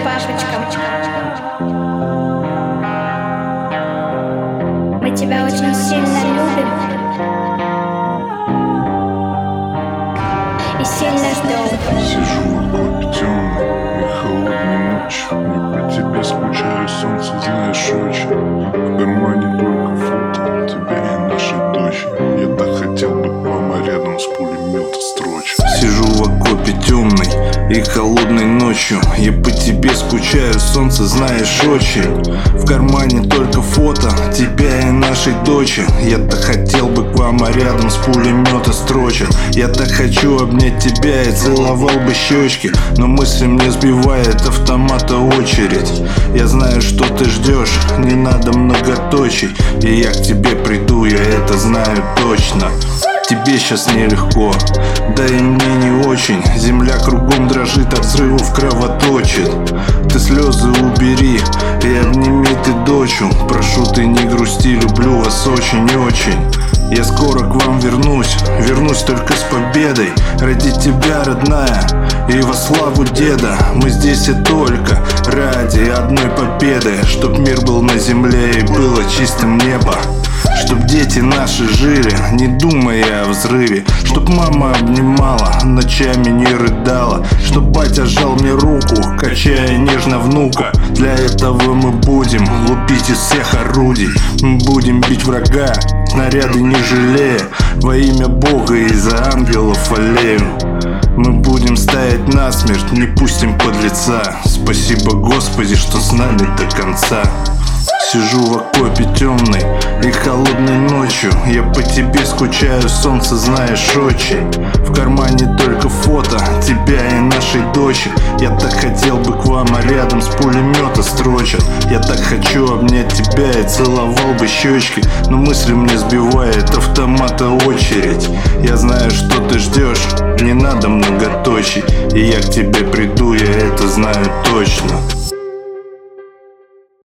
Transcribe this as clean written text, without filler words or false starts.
папочка. Мы тебя очень сильно любим и сильно ждем. Сижу в окопе темной и холодной ночью, и по тебе скучаю, солнце знаешь очень. В кармане только фото тебя и нашей дочери. Я так хотел быть мама рядом с пулемета строчек. Сижу в окопе темной и холодной ночью, я по тебе скучаю, солнце знаешь очень. В кармане только фото тебя и нашей дочери. Я так хотел бы к вам, а рядом с пулемета строчек. Я так хочу обнять тебя и целовал бы щечки, но мысли мне сбивает автомата очередь. Я знаю, что ты ждешь, не надо многоточий, и я к тебе приду, я это знаю точно. Тебе сейчас нелегко, да и мне не очень. Земля кругом дрожит, от взрывов кровоточит. Ты слезы убери и обними ты дочу. Прошу, ты не грусти, люблю вас очень-очень. Я скоро к вам вернусь только с победой. Ради тебя, родная, и во славу деда. Мы здесь и только ради одной победы, чтоб мир был на земле и было чистым небо. Чтоб дети наши жили, не думая о взрыве. Чтоб мама обнимала, ночами не рыдала. Чтоб батя жал мне руку, качая нежно внука. Для этого мы будем лупить из всех орудий. Мы будем бить врага, снаряды не жалея. Во имя Бога и за ангелов аллею. Мы будем стоять насмерть, не пустим подлеца. Спасибо, Господи, что с нами до конца. Сижу в окопе темной и холодной ночью, я по тебе скучаю, солнце знаешь очень. В кармане только фото тебя и нашей дочери. Я так хотел бы к вам, а рядом с пулемета строчек. Я так хочу обнять тебя и целовал бы щечки, но мысли мне сбивает автомата очередь. Я знаю, что ты ждешь, не надо многоточий, и я к тебе приду, я это знаю точно.